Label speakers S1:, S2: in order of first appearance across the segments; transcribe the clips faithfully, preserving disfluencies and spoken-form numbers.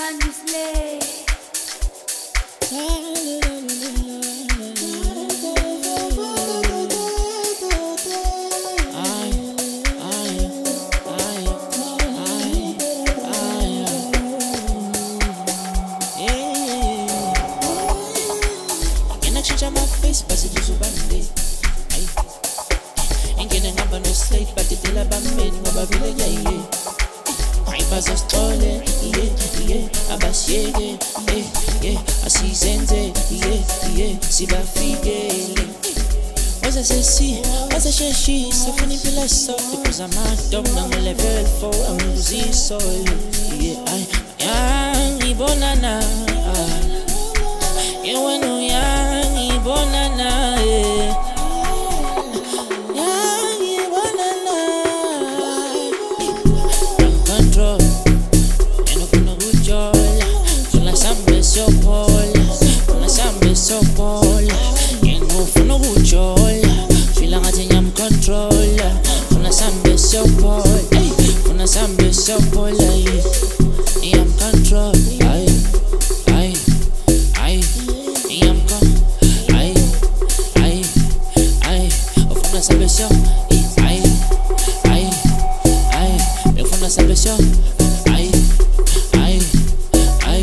S1: Because I'm not dumb, I'm a level four, I'm losing soul. Yeah, I am Ibonana. You know, young Ibonana. Young Ibonana. I'm control, and I'm gonna go joy. So la sambe so pol, la sambe so pol. You know, for no good joy. Feel like I'm control. Sambe so pol, ay, una sambe so pol, ay, I am control, ay, ay, ay, I am con, ay, ay, ay, of una sambe so, ay, ay, ay, of una sambe so, ay, ay, ay.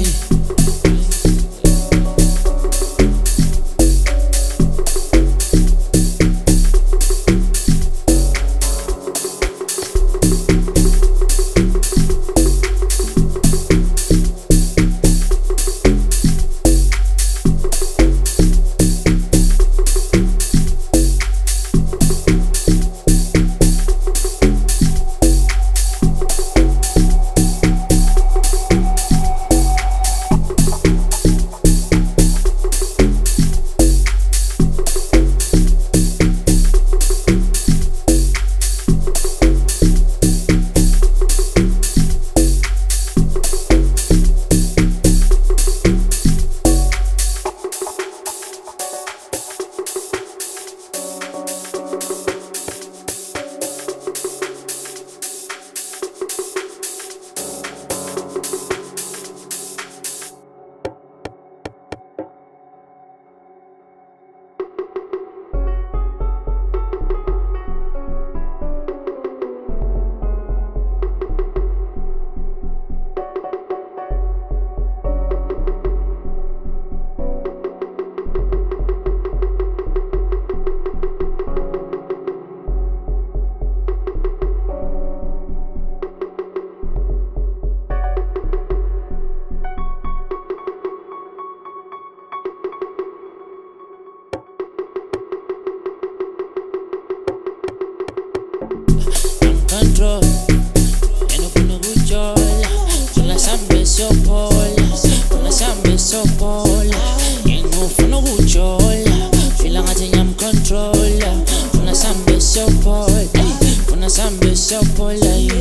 S1: Control, and open a good joy. So la sambe so pol, la sambe so pol. And no for no good joy. Feel like I'm control. La sambe so pol, la sambe so pol.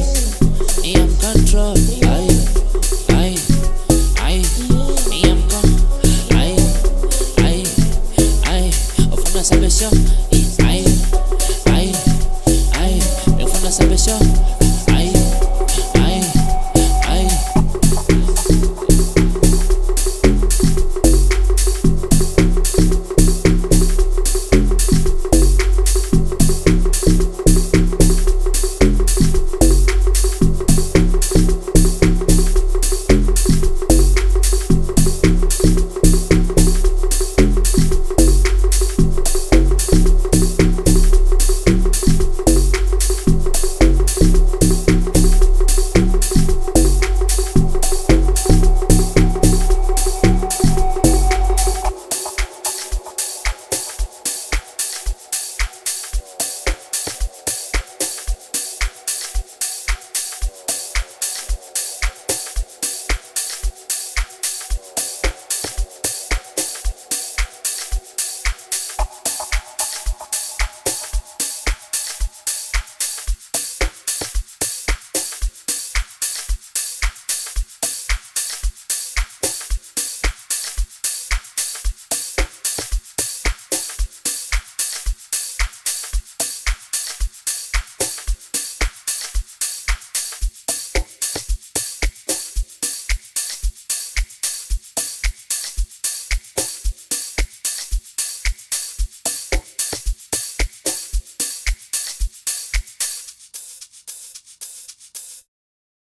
S1: I am control. I, I, I, I am con. I, I, I. Of una sambe so. I, I, I. Me for una sambe so.